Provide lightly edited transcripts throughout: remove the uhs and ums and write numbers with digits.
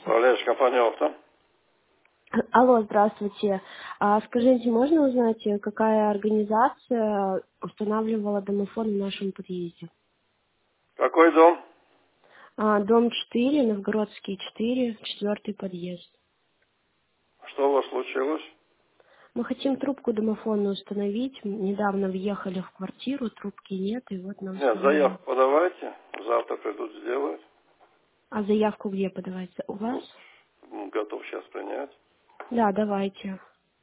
Управляющая компания «Авто». Алло, здравствуйте. Скажите, можно узнать, какая организация устанавливала домофон в нашем подъезде? Какой дом? Дом 4, Новгородский 4, четвертый подъезд. Что у вас случилось? Мы хотим трубку домофонную установить. Недавно въехали в квартиру, трубки нет, и вот нам Нет, сказали. заявку подавайте. Завтра придут сделают. А заявку где подавать? У вас? Тут готов сейчас принять. Да, давайте.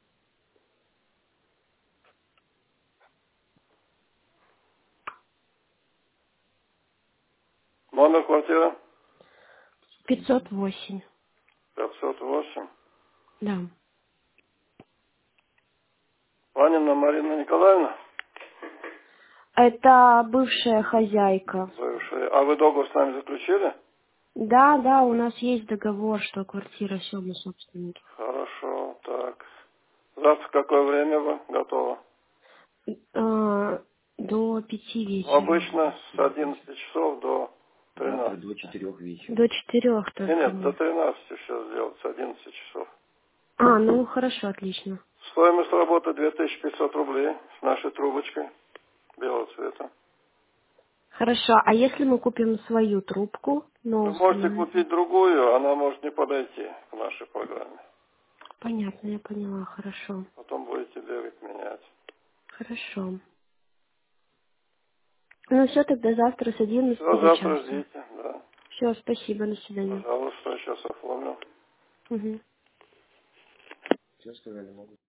Номер квартиры 508. 508. Да. Панина Марина Николаевна? Это бывшая хозяйка. Бывшая. А вы договор с нами заключили? Да, да, у нас есть договор, что квартира все мы собственники. Хорошо, так. Завтра в какое время вы готовы? До 5 вечера. Обычно с 11 часов до Завтра 13. до 4 вечера. До 4 Нет, только нет, до мы. 13 сейчас сделать, с 11 часов. Ну хорошо, отлично. Стоимость работы 2500 рублей с нашей трубочкой белого цвета. Хорошо, а если мы купим свою трубку, но Вы можете установим? купить другую, она может не подойти к нашей программе. Понятно, я поняла, хорошо. Потом будете бегать менять. Хорошо. Ну все, тогда завтра с Все, 11 завтра часа. ждите, да. Все, спасибо, до свидания. Пожалуйста, сейчас оформлю. Угу. Все сказали, могут.